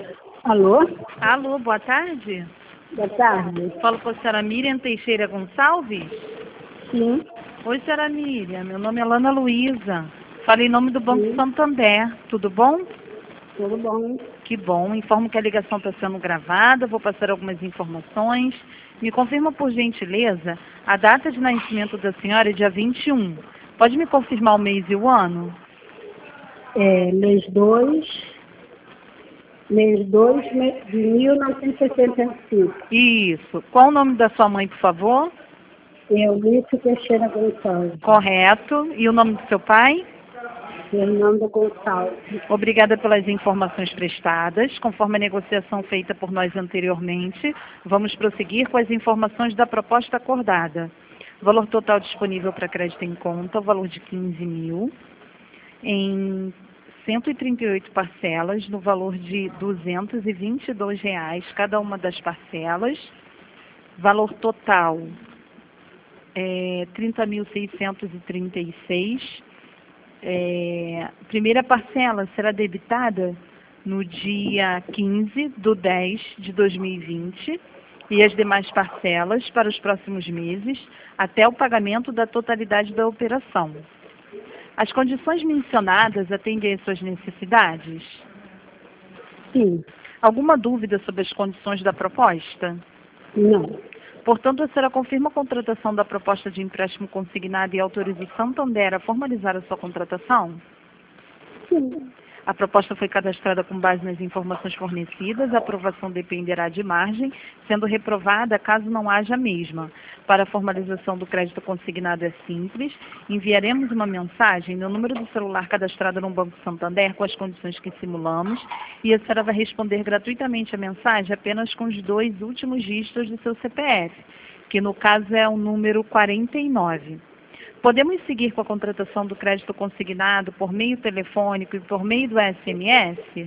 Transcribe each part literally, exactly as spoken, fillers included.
Alô? Alô, boa tarde. Boa tarde. Falo com a senhora Miriam Teixeira Gonçalves? Sim. Oi, senhora Miriam. Meu nome é Lana Luísa. Falei em nome do Banco Sim. Santander. Tudo bom? Tudo bom? Que bom. Informo que a ligação está sendo gravada. Vou passar algumas informações. Me confirma, por gentileza, a data de nascimento da senhora é dia vinte e um. Pode me confirmar o mês e o ano? É, mês dois, mês dois de mil novecentos e sessenta e cinco. Isso. Qual o nome da sua mãe, por favor? Eunice Teixeira Gonçalves. Correto. E o nome do seu pai? Fernando Gonçalves. Obrigada pelas informações prestadas. Conforme a negociação feita por nós anteriormente, vamos prosseguir com as informações da proposta acordada. Valor total disponível para crédito em conta, o valor de quinze mil, em cento e trinta e oito parcelas, no valor de duzentos e vinte e dois reais cada uma das parcelas. Valor total é trinta mil seiscentos e trinta e seis. É, a primeira parcela será debitada no dia quinze de dez de dois mil e vinte e as demais parcelas para os próximos meses até o pagamento da totalidade da operação. As condições mencionadas atendem às suas necessidades? Sim. Alguma dúvida sobre as condições da proposta? Não. Portanto, a senhora confirma a contratação da proposta de empréstimo consignado e autoriza o Santander a formalizar a sua contratação? Sim. A proposta foi cadastrada com base nas informações fornecidas. A aprovação dependerá de margem, sendo reprovada caso não haja a mesma. Para a formalização do crédito consignado é simples. Enviaremos uma mensagem no número do celular cadastrado no Banco Santander com as condições que simulamos e a senhora vai responder gratuitamente a mensagem apenas com os dois últimos dígitos do seu C P F, que no caso é o número quarenta e nove. Podemos seguir com a contratação do crédito consignado por meio telefônico e por meio do S M S?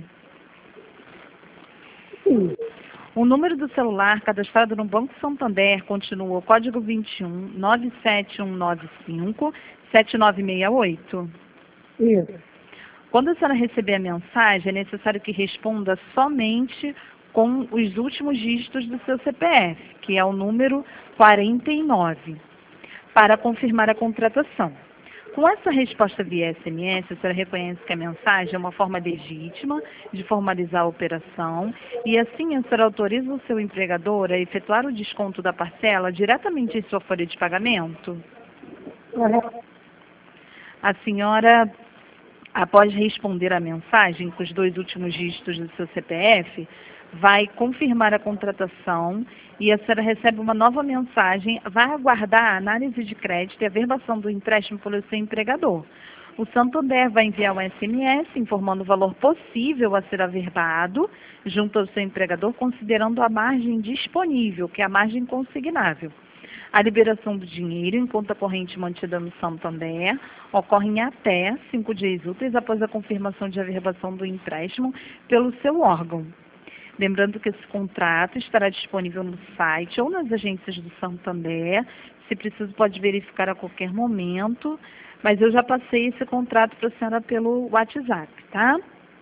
Sim. O número do celular cadastrado no Banco Santander continua o código vinte e um, nove sete um nove cinco, sete nove seis oito. Isso. Quando a senhora receber a mensagem, é necessário que responda somente com os últimos dígitos do seu C P F, que é o número quarenta e nove. Para confirmar a contratação. Com essa resposta via S M S, a senhora reconhece que a mensagem é uma forma legítima de formalizar a operação e assim a senhora autoriza o seu empregador a efetuar o desconto da parcela diretamente em sua folha de pagamento? Uhum. A senhora, após responder a mensagem com os dois últimos dígitos do seu C P F, vai confirmar a contratação e a senhora recebe uma nova mensagem, vai aguardar a análise de crédito e a verbação do empréstimo pelo seu empregador. O Santander vai enviar um S M S informando o valor possível a ser averbado junto ao seu empregador, considerando a margem disponível, que é a margem consignável. A liberação do dinheiro em conta corrente mantida no Santander ocorre em até cinco dias úteis após a confirmação de averbação do empréstimo pelo seu órgão. Lembrando que esse contrato estará disponível no site ou nas agências do Santander. Se preciso, pode verificar a qualquer momento. Mas eu já passei esse contrato para a senhora pelo WhatsApp, tá?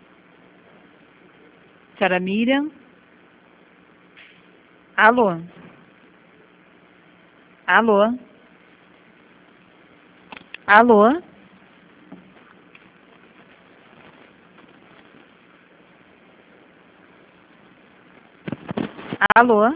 Senhora Miriam? Alô? Alô? Alô? Alô?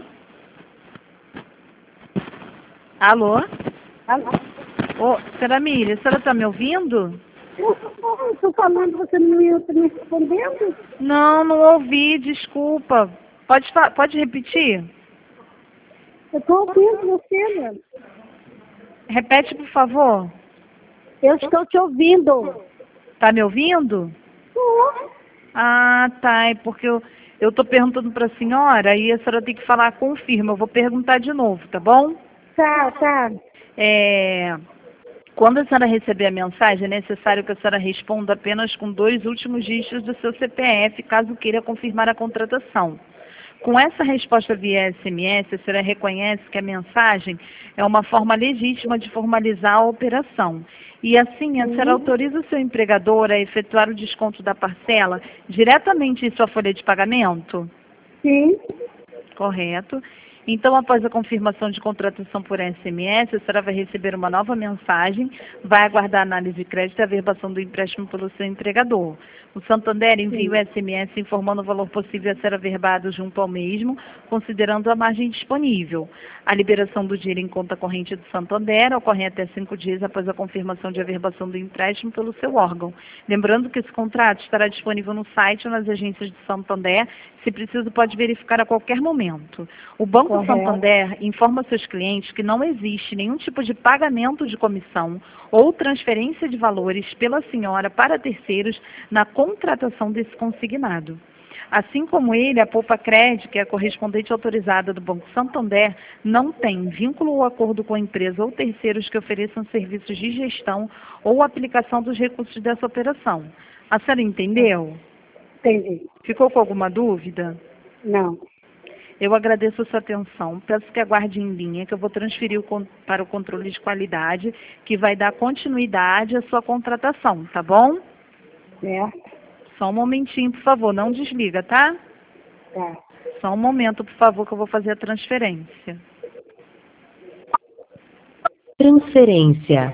Alô? Alô? Ô, senhora Miriam, a senhora está me ouvindo? Eu estou falando, você não está me respondendo? Não, não ouvi, desculpa. Pode, fa- pode repetir? Eu estou ouvindo você, né? Repete, por favor. Eu estou te ouvindo. Tá me ouvindo? Estou. Ah, tá. É porque eu eu tô perguntando para a senhora e a senhora tem que falar confirma. Eu vou perguntar de novo, tá bom? Tá, tá. É, quando a senhora receber a mensagem, é necessário que a senhora responda apenas com dois últimos dígitos do seu C P F, caso queira confirmar a contratação. Com essa resposta via S M S, a senhora reconhece que a mensagem é uma forma legítima de formalizar a operação. E assim, a senhora autoriza o seu empregador a efetuar o desconto da parcela diretamente em sua folha de pagamento? Sim. Correto. Então, após a confirmação de contratação por S M S, a senhora vai receber uma nova mensagem, vai aguardar a análise de crédito e a averbação do empréstimo pelo seu empregador. O Santander envia o S M S informando o valor possível a ser averbado junto ao mesmo, considerando a margem disponível. A liberação do dinheiro em conta corrente do Santander ocorre até cinco dias após a confirmação de averbação do empréstimo pelo seu órgão. Lembrando que esse contrato estará disponível no site ou nas agências do Santander. Se preciso, pode verificar a qualquer momento. O Banco Correto. Santander informa seus clientes que não existe nenhum tipo de pagamento de comissão ou transferência de valores pela senhora para terceiros na contratação desse consignado. Assim como ele, a Poupa Cred, que é a correspondente autorizada do Banco Santander, não tem vínculo ou acordo com a empresa ou terceiros que ofereçam serviços de gestão ou aplicação dos recursos dessa operação. A senhora entendeu? Entendi. Ficou com alguma dúvida? Não. Eu agradeço a sua atenção. Peço que aguarde em linha, que eu vou transferir o con- para o controle de qualidade, que vai dar continuidade à sua contratação, tá bom? Certo. Só um momentinho, por favor, não desliga, tá? Tá. Só um momento, por favor, que eu vou fazer a transferência. Transferência.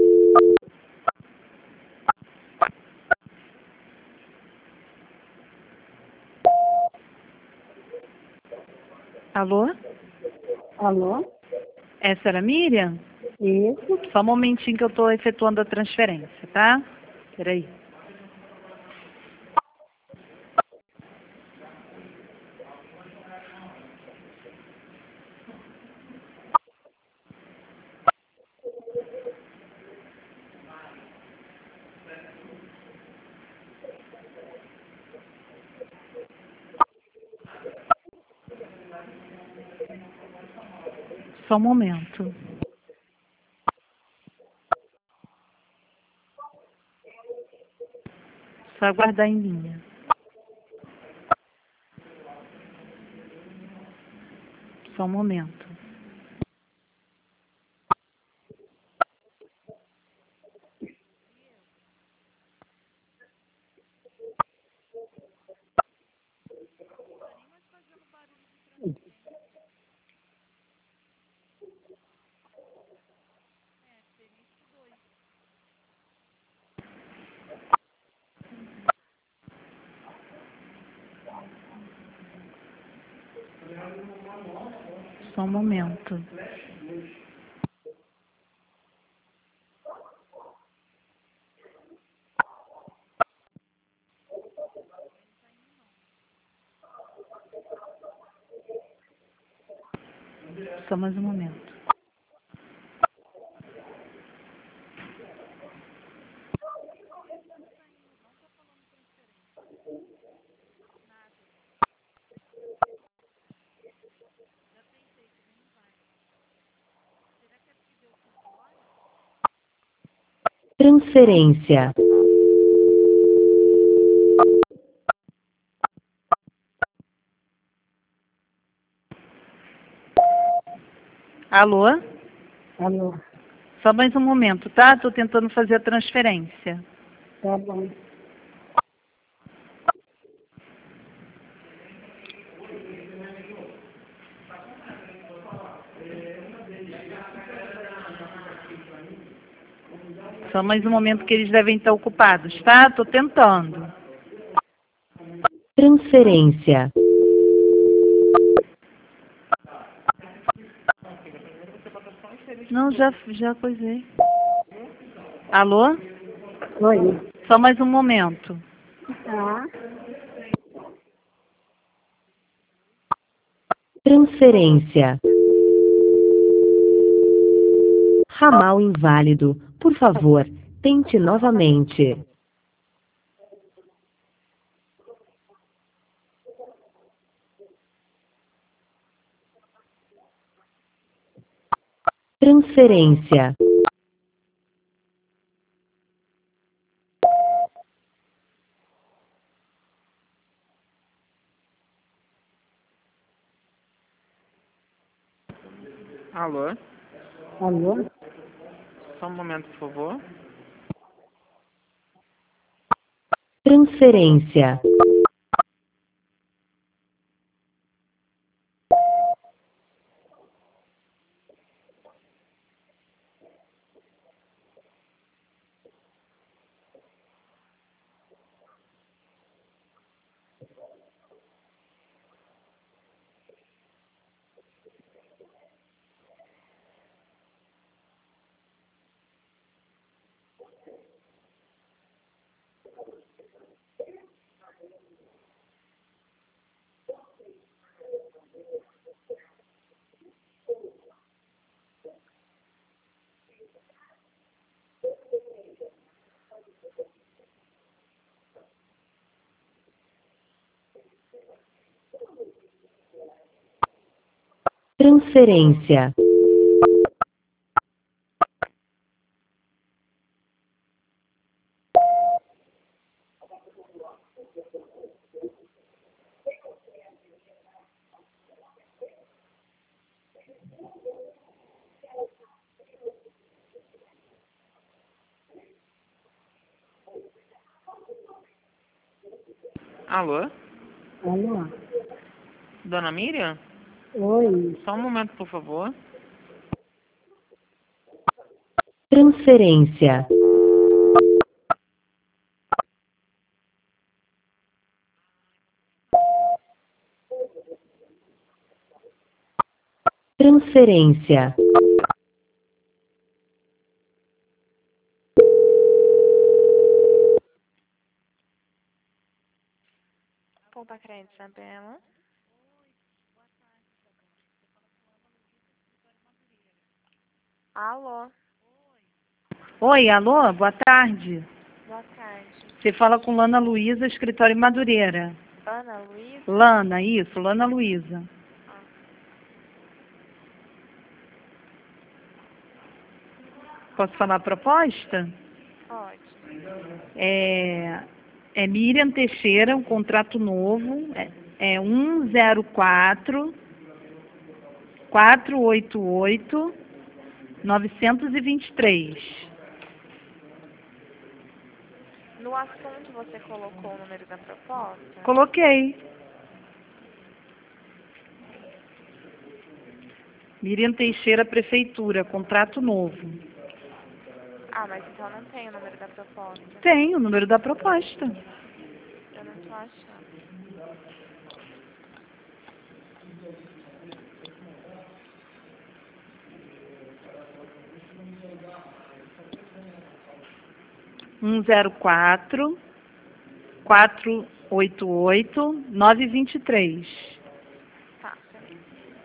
Alô? Alô? Essa era a Miriam? Isso. Só um momentinho que eu estou efetuando a transferência, tá? Peraí. Só um momento. Só aguardar em linha. Só um momento. Só um momento. Só mais um momento. Transferência. Alô? Alô? Só mais um momento, tá? Estou tentando fazer a transferência. Tá bom. Só mais um momento que eles devem estar ocupados, tá? Estou tentando. Transferência. Não, já, já coisei. Alô? Oi. Só mais um momento. Tá. Transferência. Ramal inválido. Por favor, tente novamente. Transferência. Alô? Alô? Só um momento, por favor. Transferência. Transferência. Alô? Alô? Dona Miriam? Oi. Só um momento, por favor. Transferência. Transferência. Poupa Crédito, Isabela. Alô, Oi, alô, boa tarde. boa tarde. Você fala com Lana Luísa, escritório em Madureira. Ana Luísa? Lana, isso, Lana Luísa. Ah, Posso falar a proposta? pode. É, é Miriam Teixeira, um contrato novo, é, é um zero quatro, quatro oito oito, nove dois três. No assunto você colocou o número da proposta? Coloquei. Miriam Teixeira, Prefeitura, contrato novo. Ah, mas então não tem o número da proposta. Tem o número da proposta. Eu não tô achando. um zero quatro, quatro oito oito, nove dois três. Tá, peraí.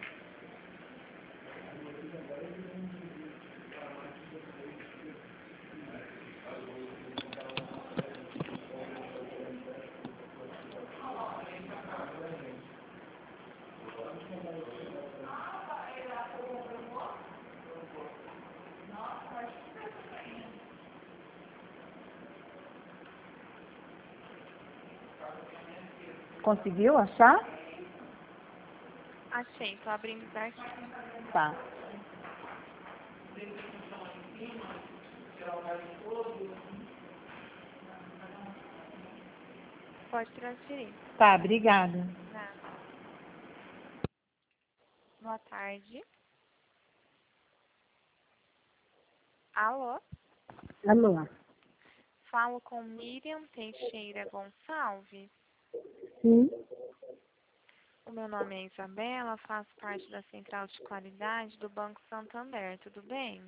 Conseguiu achar? Achei, tô abrindo os arquivos. Tá. Pode transferir. Tá, obrigada. Nada. Boa tarde. Alô? Alô? Falo com Miriam Teixeira Gonçalves. Sim? O meu nome é Isabela, faço parte da Central de Qualidade do Banco Santander, tudo bem?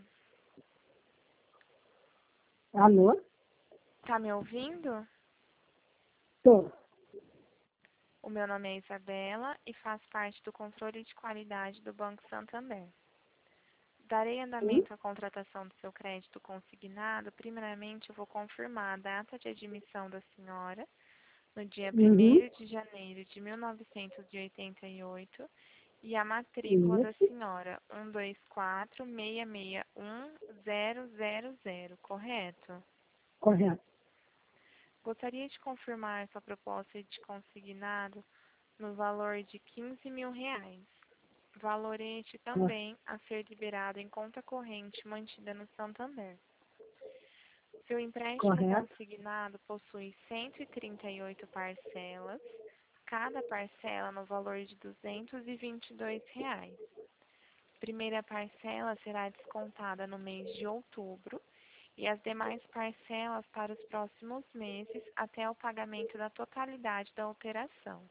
Alô? Tá me ouvindo? Tô. O meu nome é Isabela e faço parte do controle de qualidade do Banco Santander. Darei andamento à contratação do seu crédito consignado. Primeiramente, eu vou confirmar a data de admissão da senhora no dia Uhum. primeiro de janeiro de mil novecentos e oitenta e oito e a matrícula da Isso. senhora um dois quatro, seis seis um, zero zero zero, correto? Correto. Gostaria de confirmar sua proposta de consignado no valor de quinze mil reais. valor este também a ser liberado em conta corrente mantida no Santander. Seu empréstimo Correto. consignado possui cento e trinta e oito parcelas, cada parcela no valor de duzentos e vinte e dois reais. Primeira parcela será descontada no mês de outubro e as demais parcelas para os próximos meses até o pagamento da totalidade da operação.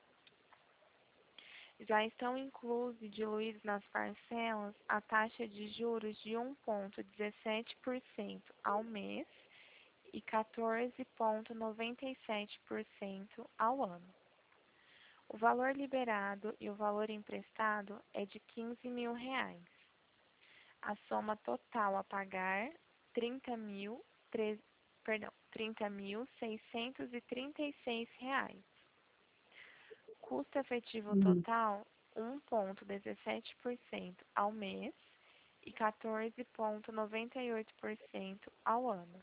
Já estão inclusos e diluídos nas parcelas a taxa de juros de um vírgula dezessete por cento ao mês e quatorze vírgula noventa e sete por cento ao ano. O valor liberado e o valor emprestado é de quinze mil reais. A soma total a pagar, trinta mil, tre... perdão, trinta mil seiscentos e trinta e seis reais. Custo efetivo Uhum. total, um vírgula dezessete por cento ao mês e quatorze vírgula noventa e oito por cento ao ano.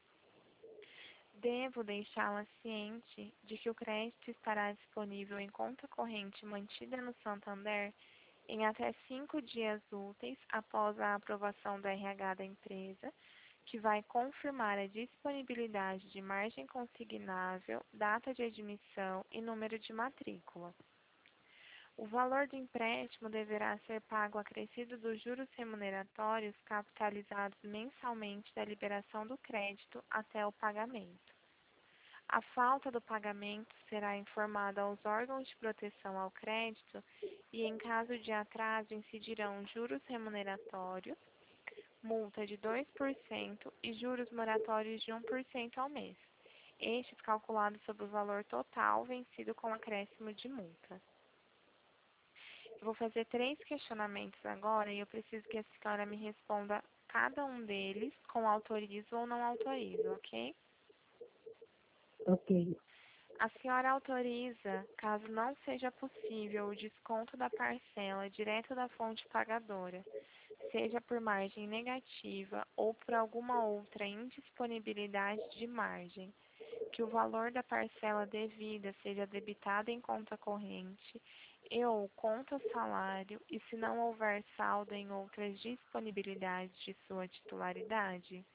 Devo deixá-la ciente de que o crédito estará disponível em conta corrente mantida no Santander em até cinco dias úteis após a aprovação do R H da empresa, que vai confirmar a disponibilidade de margem consignável, data de admissão e número de matrícula. O valor do empréstimo deverá ser pago acrescido dos juros remuneratórios capitalizados mensalmente da liberação do crédito até o pagamento. A falta do pagamento será informada aos órgãos de proteção ao crédito e, em caso de atraso, incidirão juros remuneratórios, multa de dois por cento e juros moratórios de um por cento ao mês, estes calculados sobre o valor total vencido com acréscimo de multa. Eu vou fazer três questionamentos agora e eu preciso que a senhora me responda cada um deles com autorizo ou não autorizo, ok? Ok. A senhora autoriza, caso não seja possível, o desconto da parcela direto da fonte pagadora, seja por margem negativa ou por alguma outra indisponibilidade de margem, que o valor da parcela devida seja debitado em conta corrente e ou conta salário e se não houver saldo em outras disponibilidades de sua titularidade?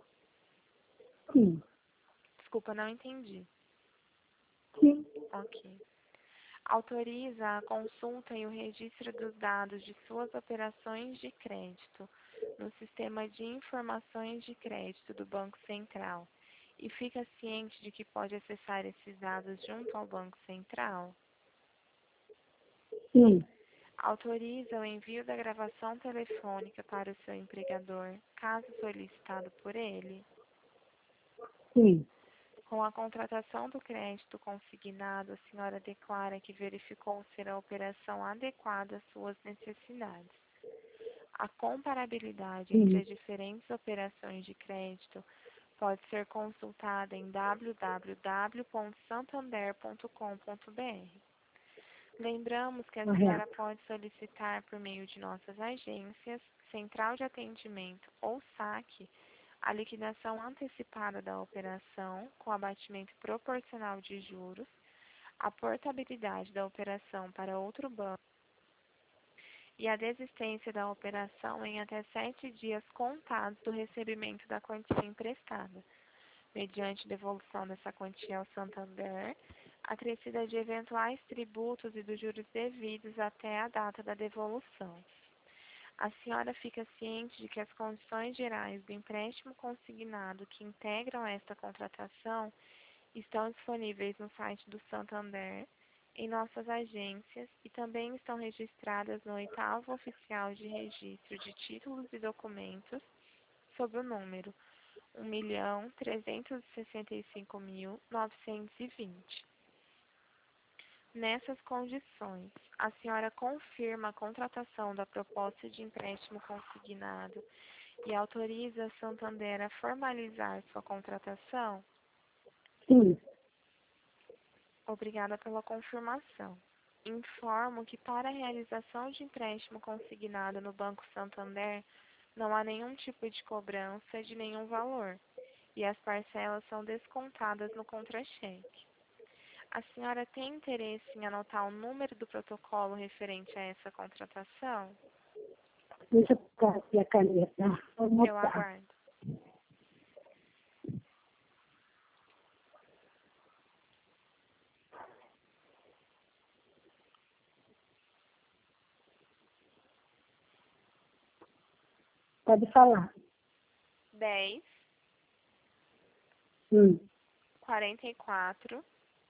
Sim. Desculpa, não entendi. Sim. Ok. Autoriza a consulta e o registro dos dados de suas operações de crédito no Sistema de Informações de Crédito do Banco Central e fica ciente de que pode acessar esses dados junto ao Banco Central? Sim. Autoriza o envio da gravação telefônica para o seu empregador, caso solicitado por ele? Sim. Com a contratação do crédito consignado, a senhora declara que verificou ser a operação adequada às suas necessidades. A comparabilidade Sim. entre as diferentes operações de crédito pode ser consultada em w w w ponto santander ponto com ponto b r. Lembramos que a senhora Correto. pode solicitar por meio de nossas agências, central de atendimento ou saque, a liquidação antecipada da operação com abatimento proporcional de juros, a portabilidade da operação para outro banco e a desistência da operação em até sete dias contados do recebimento da quantia emprestada, mediante devolução dessa quantia ao Santander, acrescida de eventuais tributos e dos juros devidos até a data da devolução. A senhora fica ciente de que as condições gerais do empréstimo consignado que integram esta contratação estão disponíveis no site do Santander, em nossas agências e também estão registradas no oitavo Oficial de Registro de Títulos e Documentos, sob o número um milhão trezentos e sessenta e cinco mil novecentos e vinte. Nessas condições, a senhora confirma a contratação da proposta de empréstimo consignado e autoriza a Santander a formalizar sua contratação? Sim. Obrigada pela confirmação. Informo que para a realização de empréstimo consignado no Banco Santander, não há nenhum tipo de cobrança de nenhum valor, e as parcelas são descontadas no contra-cheque. A senhora tem interesse em anotar o número do protocolo referente a essa contratação? Deixa eu pegar aqui a caneta. Vou Eu anotar. aguardo. Pode falar. dez, Hum. quarenta e quatro,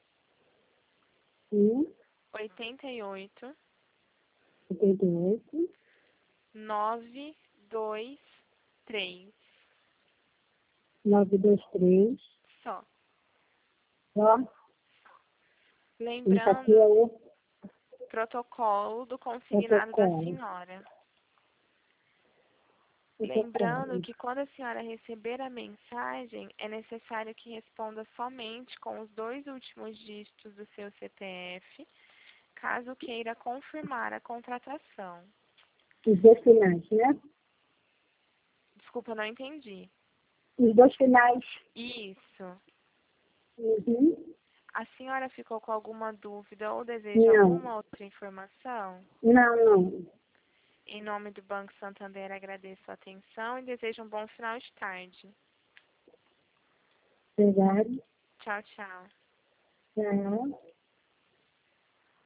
Hum. oitenta e oito, oitenta e oito. nove dois três. nove dois três. Só. Ó. Isso aqui Lembrando é o protocolo do consignado da protocolo. senhora. Protocolo. Lembrando que quando a senhora receber a mensagem, é necessário que responda somente com os dois últimos dígitos do seu C P F, caso queira confirmar a contratação. Os dois finais, né? Desculpa, não entendi. Os dois finais. Isso. Uhum. A senhora ficou com alguma dúvida ou deseja Não. alguma outra informação? Não, não. Em nome do Banco Santander, agradeço a atenção e desejo um bom final de tarde. Obrigado. Tchau, tchau. Tchau.